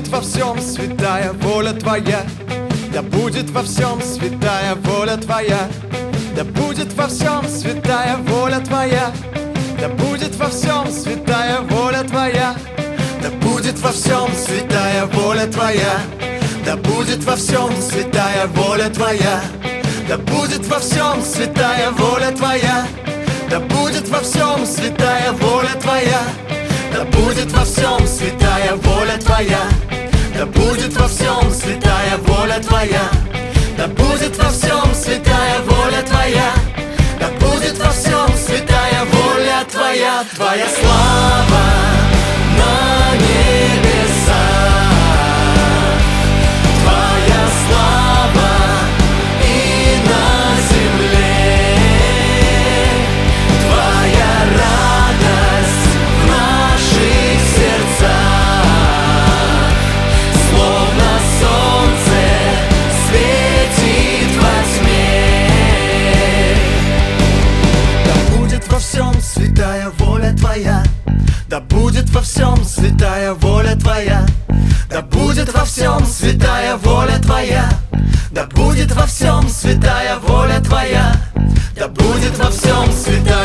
во всем святая воля Твоя. Да будет во всем святая воля Твоя. Да будет во всем святая воля Твоя. Да будет во всем святая воля Твоя. Да будет во всем святая воля Твоя. Да будет во всем святая воля Твоя. Да будет во всем святая воля Твоя. Да будет во всем святая воля Твоя. Да будет во всем святая воля Твоя. Да будет во всем святая воля Твоя. Да будет во всем святая воля Твоя. Да будет во всем святая воля Твоя. Твоя слава на небесах, Твоя слава и на земле, Твоя радость в наших сердцах, словно солнце светит во тьме. Да будет во всем святая воля Твоя. Да будет во всем святая воля Твоя. Да будет во всем святая воля Твоя. Да будет во всем святая воля Твоя. Да будет во всем святая